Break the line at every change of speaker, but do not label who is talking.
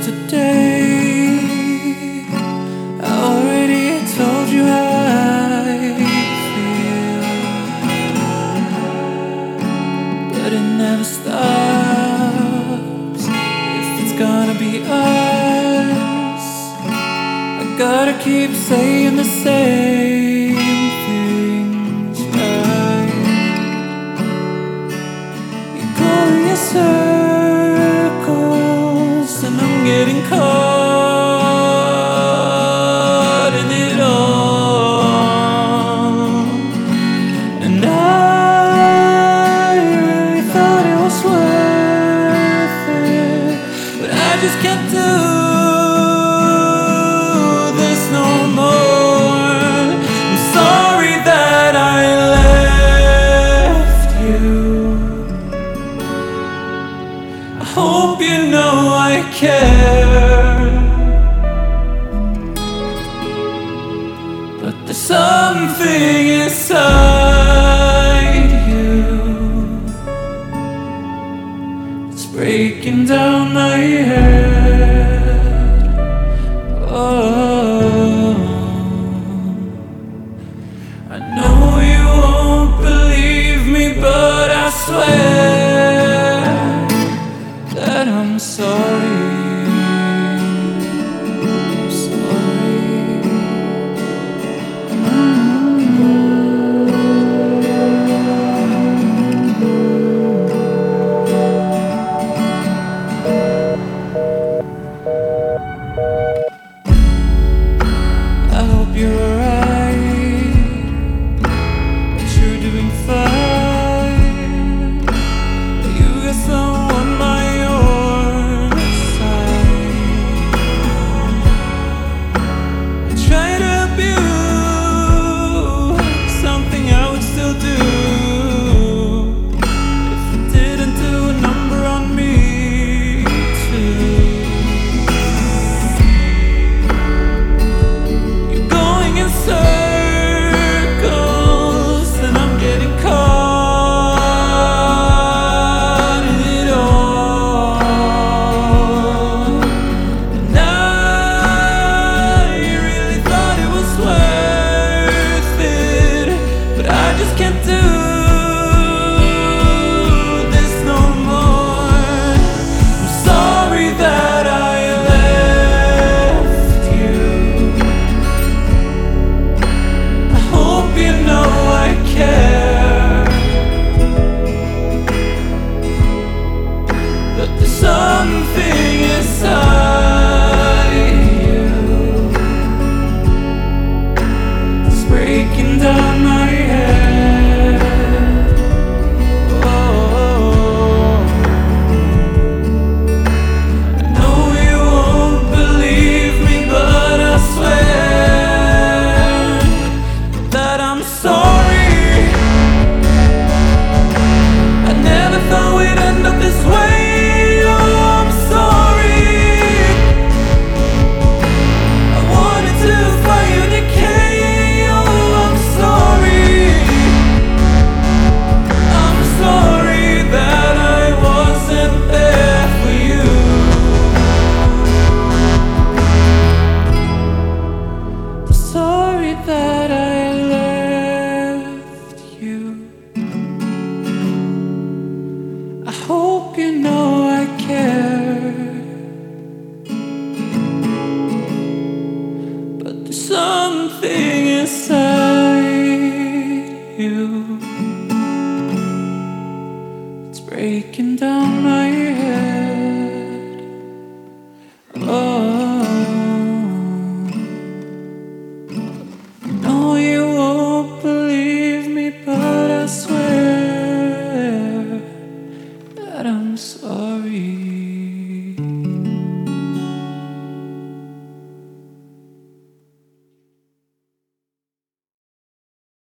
today. I already told you how I feel, but it never stops. If it's gonna be us, I gotta keep saying the same things, right? You're going in circles and I'm getting caught in it all. And I really thought it was worth it, but I just can't do this no more. I'm sorry that I left you. I hope you know I care, but there's something inside you that's breaking down my head. Oh, I know you won't believe me, but I swear that I'm sorry. I'm sorry. I hope you're alright, that you're doing fine, that you got someone by your side. I try to help you, something I would still do if you didn't do a number on me too. You're going in circles and I'm getting caught in it all. And I really thought it was worth it, but I just can't do this no more. I'm sorry that I left you. I hope you know I care, but there's something inside you that's breaking down my head. Oh, I know you won't believe me, but I swear that I'm sorry. I never thought we'd end up this way. Oh, I'm sorry. I wanted to find you decay. Oh, I'm sorry. I'm sorry that I wasn't there for you. I'm sorry that I left you. I hope you know I care, but there's something inside you